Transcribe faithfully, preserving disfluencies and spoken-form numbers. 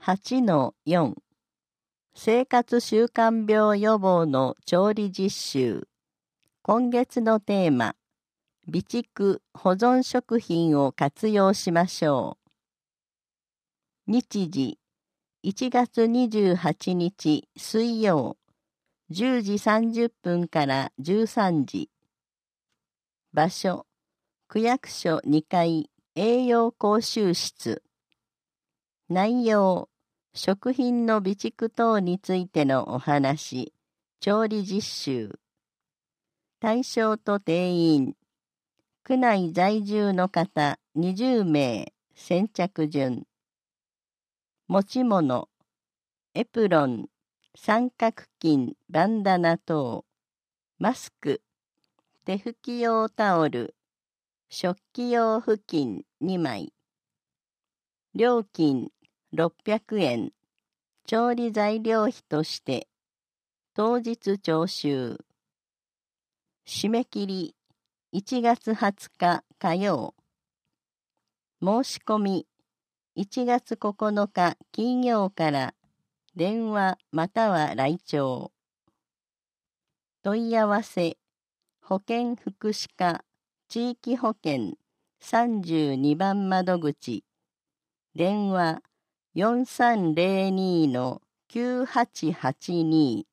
はちのよん 生活習慣病予防の調理実習。今月のテーマ、備蓄保存食品を活用しましょう。日時いちがつにじゅうはちにち水曜じゅうじさんじゅっぷんからじゅうさんじ。場所区役所にかい栄養講習室。内容食品の備蓄等についてのお話、調理実習。対象と定員、区内在住の方にじゅうめい、先着順。持ち物、エプロン、三角巾、バンダナ等、マスク、手拭き用タオル、食器用布巾にまい。料金ろっぴゃくえん。調理材料費として、当日徴収。締め切りいちがつはつか火曜。申し込みいちがつここのか金曜から電話または来庁。問い合わせ保健福祉課地域保健さんじゅうにばん窓口。電話よんさんぜろにのきゅうはちはちに